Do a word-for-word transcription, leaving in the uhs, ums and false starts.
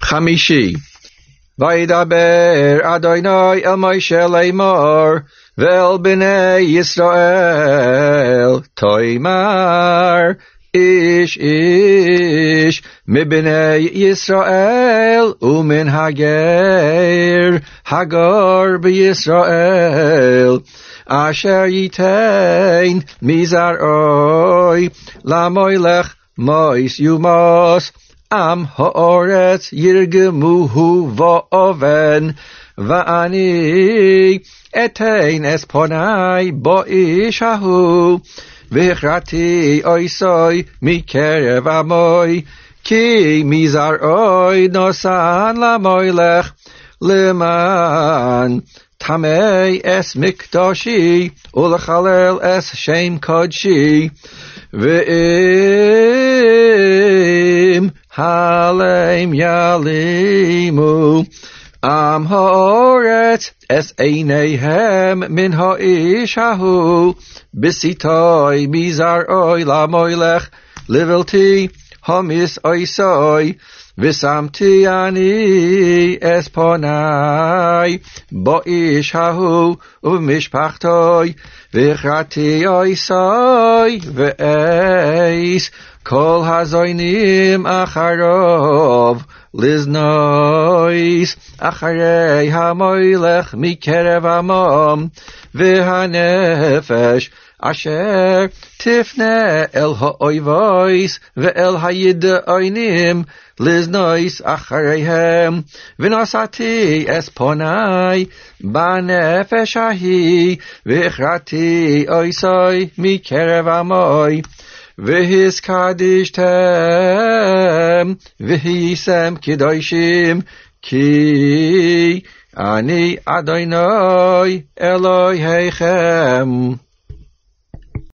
חמישי. וידבר אדוני אל משה לאמור ואל בני ישראל תאמר איש איש מבני ישראל ומן הגר הגר בישראל אשר ייתן מזרעוי למולך מויס יומוס עם האורץ ירגמוהו באובן ואני אתן אס פוני בו איש ההוא והכרתי אויסוי מקרב עמוי כי מזרעוי נוסן למולך למען טמא אס מקדושי ולחלל אס שם קודשי ואם הלם ילימו עם האורץ אס עיניהם מן האיש ההוא בסיתוי מזרעוי למולך לבלתי המיס אויסוי ושמתי אני אס פוני בו איש ההוא ובמשפחתוי והכרתי אויסוי ואיס כל הזוינים אחריו לזנויס אחרי המולך מקרב עמם והנפש אשר תפנה אל האויבויס ואל הידעונים לזנויס אחריהם ונשאתי אס פוני בנפש ההיא והכרתי אויסוי מקרב עמוי והזקדשתם והייתם קדושים כי אני אדוני אלוהיכם.